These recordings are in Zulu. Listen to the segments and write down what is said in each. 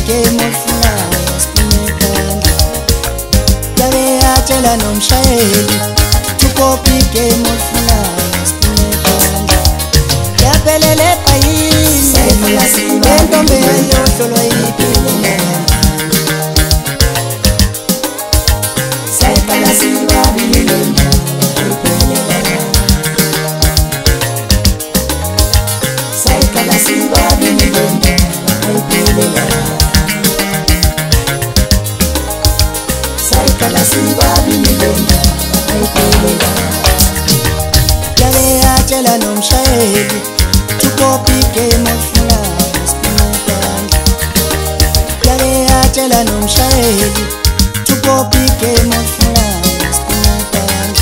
game ofulayo sifunekanga yake yatshela nomshayeli tukopi game ofulayo sifunekanga yaphelele ebhayini lentombi yayohlolwa yiphelele sayibhala sibabili sayibhala sibabili sayibhala sibabili yake yatshela nomshayeli tukopi game ofulayo sifunekanga yake yatshela nomshayeli tukopi game ofulayo sifunekanga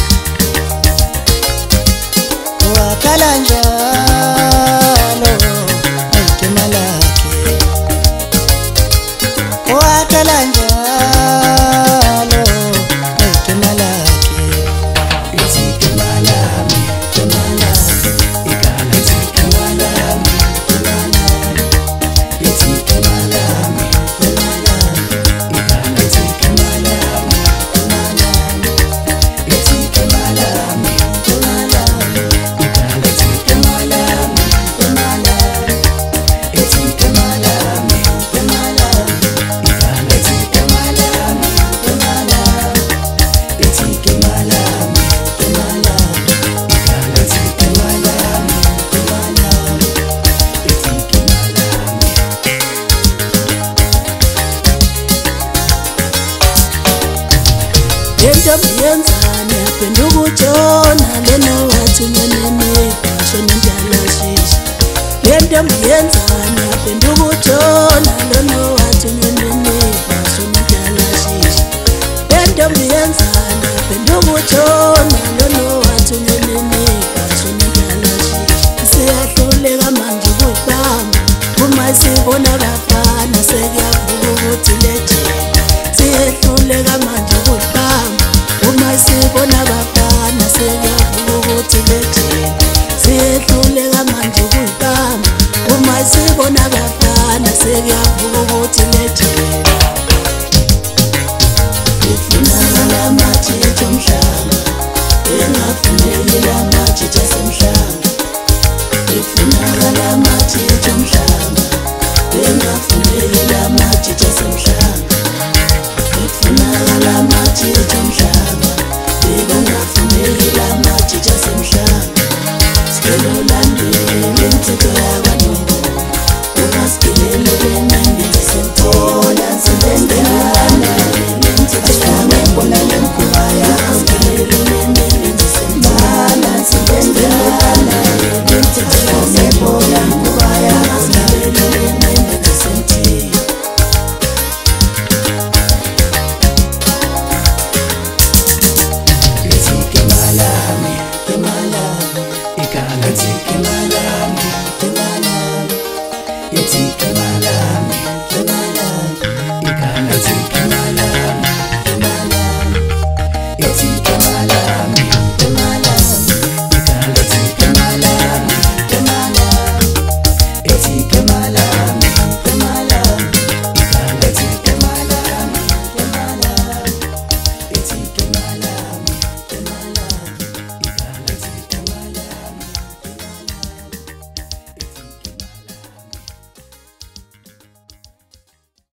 wakhala njalo igama lakhe wakhala njalo igama lakhe igama lami igama lami igama igama lami igama lami igama lami igama lami igama igama lami igama lami igama lami igama lami igama igama lami igama lami igama lami igama lami igama igama lami igama lami igama lami igama lami igama igama lami igama lami igama lami yentombi yenzani yaphenduka utshona lena wathi ngenene bashona njalashisha yentombi yenzani yaphenduka utshona lena wathi ngenene bashona njalashisha yentombi yenzani yaphenduka utshona lena wathi ngenene bashona njalashisha siyahluleka manje ukuyibamba uma sibona abafana sekuyavuka